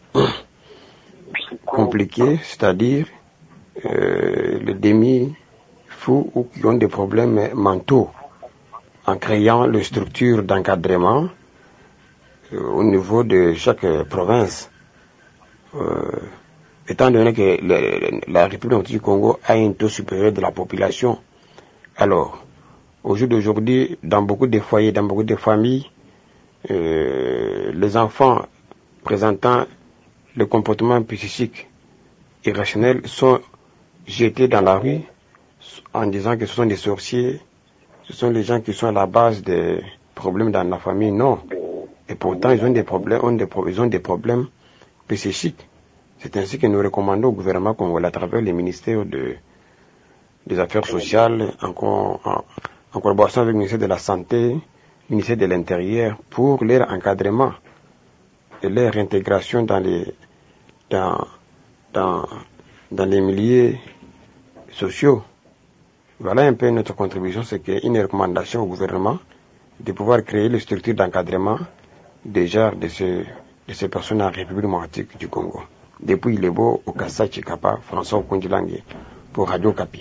compliqués, c'est-à-dire euh, le demi-fou ou qui ont des problèmes mentaux, en créant les structures d'encadrement euh, au niveau de chaque euh, province. Euh, Étant donné que le, la République du Congo a un taux supérieur de la population, alors, au jour d'aujourd'hui, dans beaucoup de foyers, dans beaucoup de familles, euh, les enfants présentant le comportement psychique irrationnel sont jetés dans la rue en disant que ce sont des sorciers, ce sont les gens qui sont à la base des problèmes dans la famille. Non. Et pourtant, ils ont des problèmes, ont des, ils ont des problèmes psychiques. C'est ainsi que nous recommandons au gouvernement congolais à travers les ministères de, des Affaires sociales, en, en, en collaboration avec le ministère de la Santé, le ministère de l'Intérieur, pour leur encadrement et leur intégration dans les, dans, dans, dans les milieux sociaux. Voilà un peu notre contribution, c'est une recommandation au gouvernement de pouvoir créer les structures d'encadrement déjà de, ce, de ces personnes en République démocratique du Congo. Depuis Lebo, au Kassa Chikapa, François Okundilangue, pour Radio Kapi.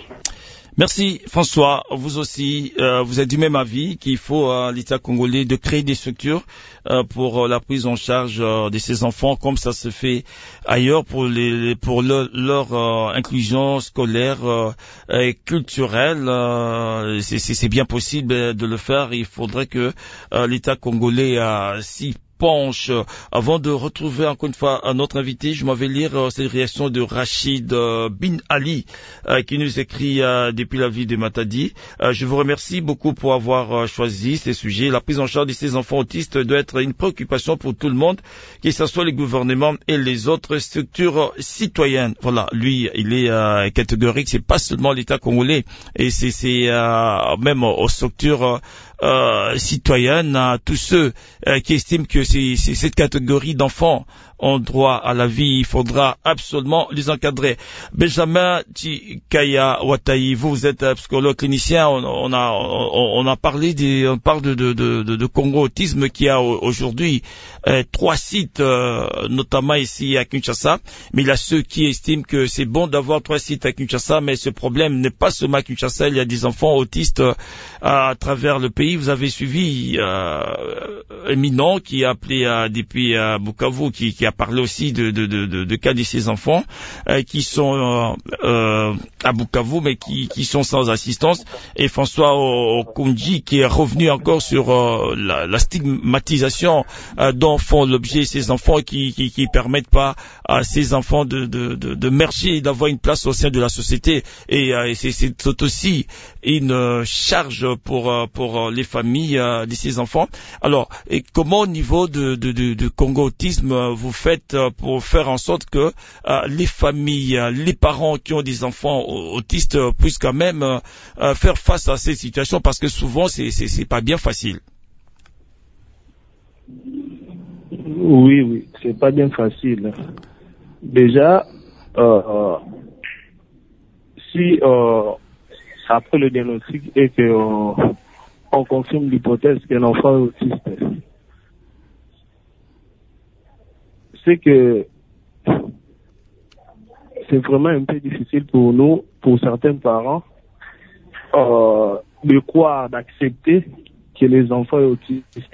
Merci François. Vous aussi, euh, vous êtes du même avis qu'il faut à euh, l'État congolais de créer des structures euh, pour euh, la prise en charge euh, de ces enfants, comme ça se fait ailleurs pour les pour le, leur euh, inclusion scolaire euh, et culturelle. Euh, c'est, c'est, c'est bien possible de le faire. Il faudrait que euh, l'État congolais euh, s'y penche. Avant de retrouver encore une fois un autre invité, je m'en vais lire euh, cette réaction de Rachid euh, Bin Ali euh, qui nous écrit euh, depuis la ville de Matadi. Euh, je vous remercie beaucoup pour avoir euh, choisi ces sujets. La prise en charge de ces enfants autistes doit être une préoccupation pour tout le monde, que ce soit les gouvernements et les autres structures citoyennes. Voilà, lui, il est euh, catégorique. C'est pas seulement l'État congolais, et c'est, c'est euh, même aux structures euh, Euh, citoyennes, à tous ceux euh, qui estiment que c'est, c'est cette catégorie d'enfants ont droit à la vie, il faudra absolument les encadrer. Benjamin Tikaya Watayi, vous, vous êtes psychologue clinicien, on, on a on, on a parlé des, on parle de de de, de Congo Autisme qui a aujourd'hui euh, trois sites, euh, notamment ici à Kinshasa, mais il y a ceux qui estiment que c'est bon d'avoir trois sites à Kinshasa, mais ce problème n'est pas seulement à Kinshasa, il y a des enfants autistes euh, à travers le pays. Vous avez suivi euh, éminent qui a appelé euh, depuis euh, Bukavu, qui, qui a parlé aussi de, de, de, de, de cas de ces enfants euh, qui sont euh, euh, à Bukavu, mais qui, qui sont sans assistance. Et François Okunji qui est revenu encore sur euh, la, la stigmatisation euh, dont font l'objet ces enfants qui, qui, qui permettent pas à ces enfants de, de, de, de merger et d'avoir une place au sein de la société. Et, euh, et c'est, c'est aussi une euh, charge pour euh, pour les familles euh, de ces enfants. Alors, et comment au niveau de, de, de, de Congo Autisme euh, vous faites euh, pour faire en sorte que euh, les familles, euh, les parents qui ont des enfants autistes euh, puissent quand même euh, euh, faire face à ces situations, parce que souvent c'est c'est, c'est pas bien facile. Oui, oui, c'est pas bien facile. Déjà, euh, euh, si euh, après le diagnostic et que euh, on confirme l'hypothèse qu'un enfant est autiste, c'est que c'est vraiment un peu difficile pour nous, pour certains parents, euh, de croire, d'accepter que les enfants sont autistes.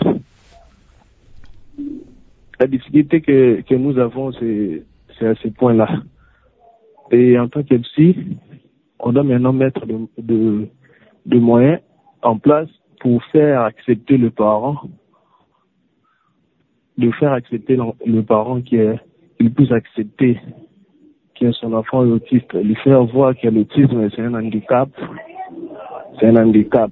La difficulté que, que nous avons, c'est, c'est à ce point-là. Et en tant que psy, on doit maintenant mettre de, de, de moyens en place pour faire accepter le parent, de faire accepter le, le parent qui est, il puisse accepter que son enfant est autiste, lui faire voir que l'autisme c'est un handicap, c'est un handicap.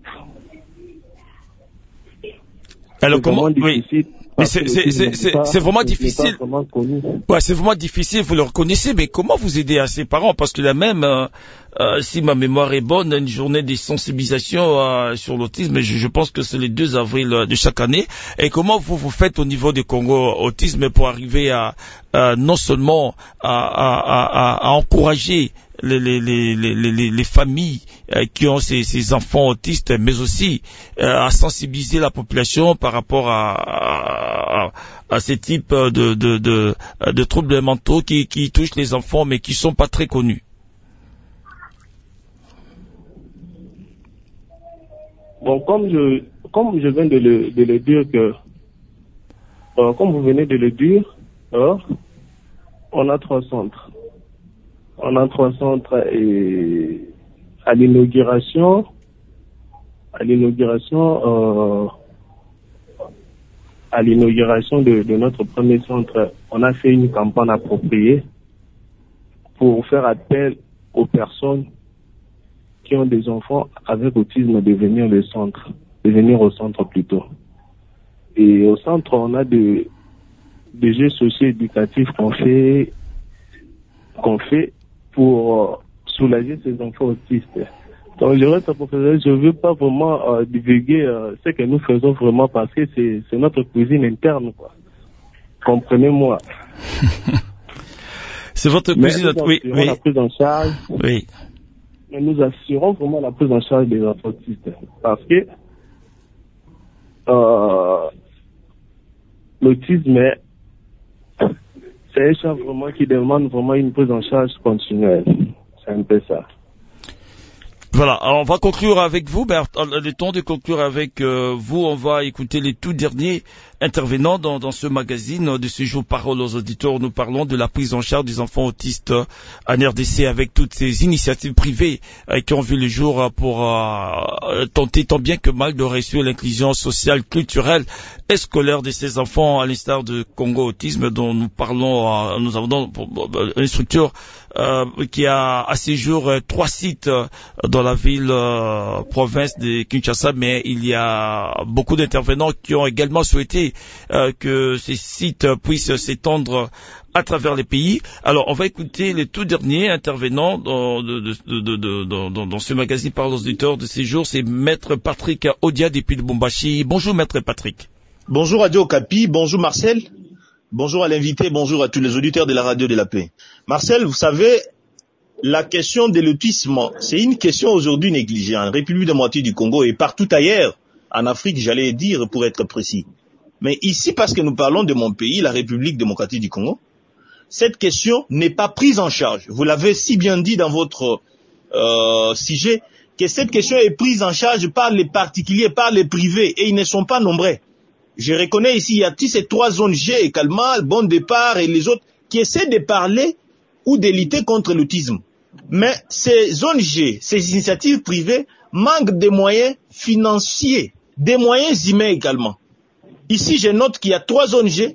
Alors comment, oui. Mais c'est, c'est, c'est, c'est, c'est vraiment difficile. Vraiment ouais, c'est vraiment difficile, vous le reconnaissez, mais comment vous aidez à ces parents? Parce que là même, euh, euh, si ma mémoire est bonne, une journée de sensibilisation euh, sur l'autisme, je, je pense que c'est le deux avril de chaque année. Et comment vous vous faites au niveau du Congo Autisme pour arriver à euh, non seulement à, à, à, à encourager les, les, les, les, les, les familles euh, qui ont ces, ces enfants autistes, mais aussi euh, à sensibiliser la population par rapport à, à, à ces types de, de, de, de troubles mentaux qui, qui touchent les enfants, mais qui sont pas très connus. Bon, comme je, comme je viens de le, de le dire que, euh, comme vous venez de le dire, euh, on a trois centres. On a trois centres et à l'inauguration, à l'inauguration, euh, à l'inauguration de, de notre premier centre, on a fait une campagne appropriée pour faire appel aux personnes qui ont des enfants avec autisme de venir le centre, de venir au centre plutôt. Et au centre, on a des, des jeux socio-éducatifs qu'on fait, qu'on fait pour soulager ces enfants autistes. Donc je reste pour que je ne veux pas vraiment euh, divulguer euh, ce que nous faisons vraiment parce que c'est, c'est notre cuisine interne, quoi. Comprenez-moi. C'est votre cuisine, oui, oui. La prise en charge. Oui. Mais nous assurons vraiment la prise en charge des enfants autistes parce que euh, l'autisme est c'est un champ vraiment qui demande vraiment une prise en charge continuelle. C'est un peu ça. Voilà, alors on va conclure avec vous, mais le temps de conclure avec euh, vous, on va écouter les tout derniers intervenants dans, dans ce magazine de ce jour Parole aux auditeurs. Nous parlons de la prise en charge des enfants autistes en R D C avec toutes ces initiatives privées euh, qui ont vu le jour pour euh, tenter tant bien que mal de réussir l'inclusion sociale, culturelle et scolaire de ces enfants, à l'instar de Congo Autisme dont nous parlons. Euh, nous avons une structure euh, qui a à ce jour euh, trois sites euh, dans la ville euh, province de Kinshasa, mais il y a beaucoup d'intervenants qui ont également souhaité euh, que ces sites puissent s'étendre à travers les pays. Alors, on va écouter les tout derniers intervenants dans, de, de, de, de, dans, dans, dans ce magazine Parole aux auditeurs de ces jours. C'est Maître Patrick Odia depuis Lubumbashi. Bonjour Maître Patrick. Bonjour Radio Okapi, bonjour Marcel, bonjour à l'invité, bonjour à tous les auditeurs de la radio de la paix. Marcel, vous savez, la question de l'autisme, c'est une question aujourd'hui négligée en République démocratique du Congo et partout ailleurs, en Afrique, j'allais dire pour être précis. Mais ici, parce que nous parlons de mon pays, la République démocratique du Congo, cette question n'est pas prise en charge. Vous l'avez si bien dit dans votre euh, sujet, que cette question est prise en charge par les particuliers, par les privés, et ils ne sont pas nombreux. Je reconnais ici, il y a ces trois O N G, Ekalma, Bon Départ et les autres, qui essaient de parler ou de lutter contre l'autisme. Mais ces O N G, ces initiatives privées, manquent des moyens financiers, des moyens humains également. Ici, je note qu'il y a trois O N G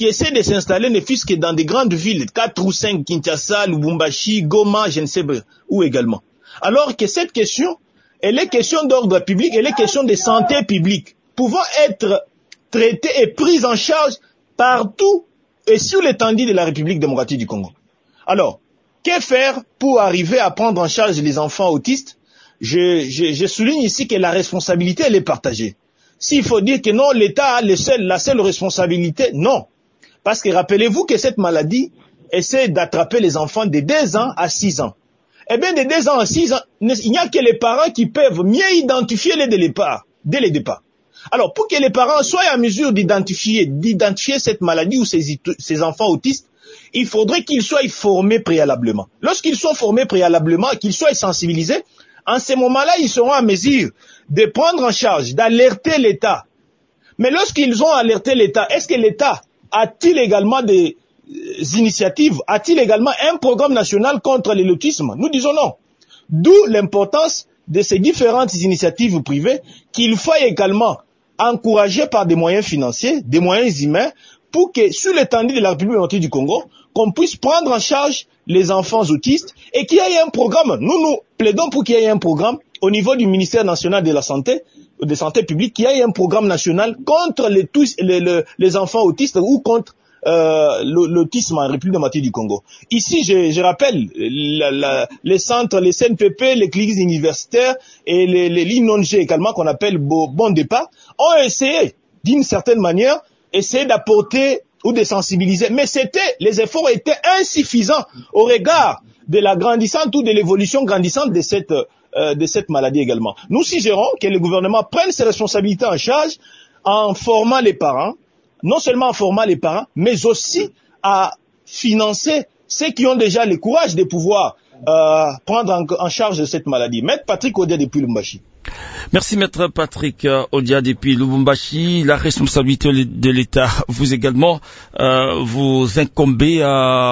qui essaient de s'installer ne fût-ce que dans des grandes villes, quatre ou cinq, Kinshasa, Lubumbashi, Goma, je ne sais pas où également. Alors que cette question, elle est question d'ordre public, elle est question de santé publique, pouvant être traitée et prise en charge partout et sur l'étendue de la République démocratique du Congo. Alors, que faire pour arriver à prendre en charge les enfants autistes? je, je, je souligne ici que la responsabilité, elle est partagée. S'il faut dire que non, l'État a le seul, la seule responsabilité, non. Parce que rappelez-vous que cette maladie essaie d'attraper les enfants de deux ans à six ans. Eh bien, de deux ans à six ans, il n'y a que les parents qui peuvent mieux identifier les dès le départ, dès le départ. Alors, pour que les parents soient en mesure d'identifier, d'identifier cette maladie ou ces, ces enfants autistes, il faudrait qu'ils soient formés préalablement. Lorsqu'ils sont formés préalablement, qu'ils soient sensibilisés, en ce moment-là, ils seront en mesure de prendre en charge, d'alerter l'État. Mais lorsqu'ils ont alerté l'État, est-ce que l'État a-t-il également des initiatives, a-t-il également un programme national contre l'autisme? Nous disons non. D'où l'importance de ces différentes initiatives privées qu'il faut également encourager par des moyens financiers, des moyens humains, pour que sur l'étendue de la République démocratique du Congo, qu'on puisse prendre en charge les enfants autistes et qu'il y ait un programme. Nous, nous plaidons pour qu'il y ait un programme au niveau du ministère national de la santé, de santé publique, qu'il y ait un programme national contre les, tous, les, les, les enfants autistes ou contre euh, l'autisme en République démocratique du Congo. Ici, je, je rappelle, la, la, les centres, les C N P P, les cliniques universitaires et les, les lignes non G également qu'on appelle bon départ, ont essayé, d'une certaine manière, essayer d'apporter ou de sensibiliser. Mais c'était, les efforts étaient insuffisants au regard de la grandissante ou de l'évolution grandissante de cette, euh, de cette maladie également. Nous suggérons que le gouvernement prenne ses responsabilités en charge en formant les parents, non seulement en formant les parents, mais aussi à financer ceux qui ont déjà le courage de pouvoir euh, prendre en, en charge cette maladie. Maître Patrick Odia depuis Lubumbashi. Merci Maître Patrick Odia depuis Lubumbashi. La responsabilité de l'État, vous également, euh, vous incombez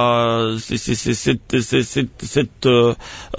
à cette, cette, cette, euh,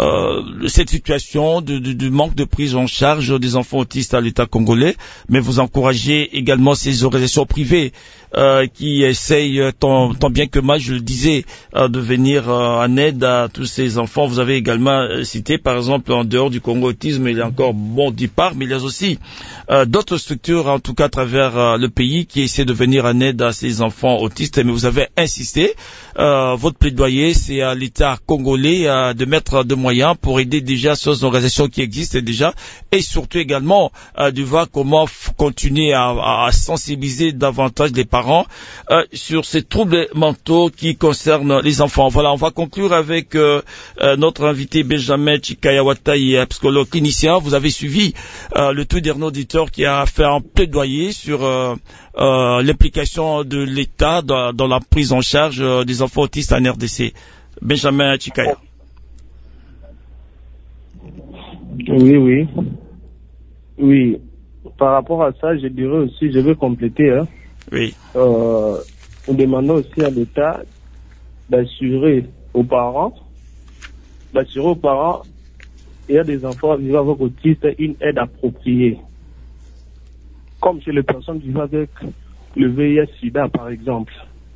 cette situation de, de, de manque de prise en charge des enfants autistes à l'État congolais, mais vous encouragez également ces organisations privées euh, qui essayent tant, tant bien que mal, je le disais, euh, de venir euh, en aide à tous ces enfants. Vous avez également euh, cité, par exemple, en dehors du Congo Autisme, il y a encore bon départ, mais il y a aussi euh, d'autres structures, en tout cas à travers euh, le pays, qui essaient de venir en aide à ces enfants autistes. Mais vous avez insisté, euh, votre plaidoyer, c'est à l'État congolais euh, de mettre de moyens pour aider déjà ces organisations qui existent déjà, et surtout également euh, de voir comment f- continuer à, à sensibiliser davantage les parents euh, sur ces troubles mentaux qui concernent les enfants. Voilà, on va conclure avec euh, euh, notre invité Benjamin Chikaya Watai, psychologue clinicien. Vous avez suivi euh, le tout dernier auditeur qui a fait un plaidoyer sur euh, euh, l'implication de l'État dans, dans la prise en charge euh, des enfants autistes en R D C. Benjamin Chikaya. Oui, oui. Oui. Par rapport à ça, je dirais aussi, je veux compléter. Hein. Oui. Euh, nous demandons aussi à l'État d'assurer aux parents, d'assurer aux parents il y a des enfants vivant avec autisme, une aide appropriée. Comme chez les personnes vivant avec le V I H sida, par exemple.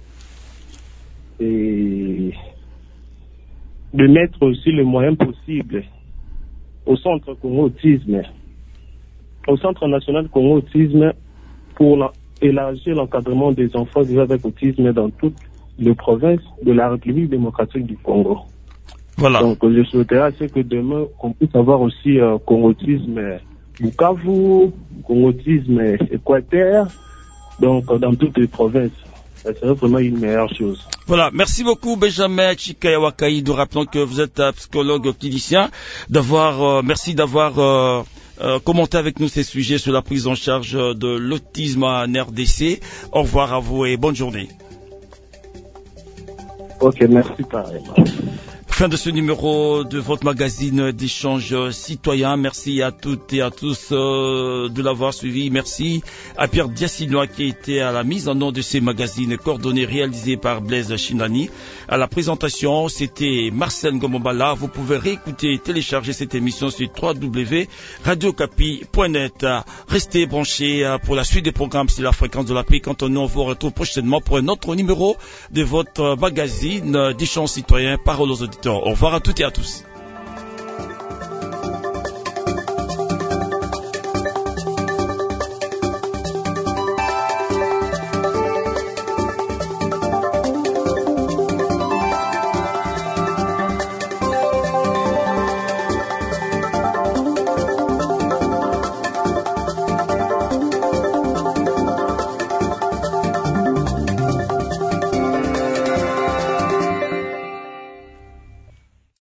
Et de mettre aussi les moyens possibles au Centre Congo Autisme, au Centre National Congo Autisme, pour la, élargir l'encadrement des enfants vivant avec autisme dans toutes les provinces de la République démocratique du Congo. Voilà. Donc, je souhaiterais c'est que demain, qu'on puisse avoir aussi euh, Congo-Autisme Bukavu, Congo-Autisme Équateur, donc euh, dans toutes les provinces. Ça serait vraiment une meilleure chose. Voilà, merci beaucoup Benjamin Chikaya Wakai. Nous rappelons que vous êtes un psychologue clinicien, d'avoir, euh, merci d'avoir euh, euh, commenté avec nous ces sujets sur la prise en charge de l'autisme en R D C. Au revoir à vous et bonne journée. Ok, merci pareil. Fin de ce numéro de votre magazine d'échange citoyen. Merci à toutes et à tous euh, de l'avoir suivi. Merci à Pierre Diacinois qui était à la mise en œuvre de ces magazines coordonnés réalisés par Blaise Chinani. À la présentation, c'était Marcel Ngomombala. Vous pouvez réécouter et télécharger cette émission sur w w w point radio capi point net. Restez branchés pour la suite des programmes sur la fréquence de la paix. Quand on vous retrouve prochainement pour un autre numéro de votre magazine d'échange citoyen, Parole aux auditeurs. Au revoir à toutes et à tous.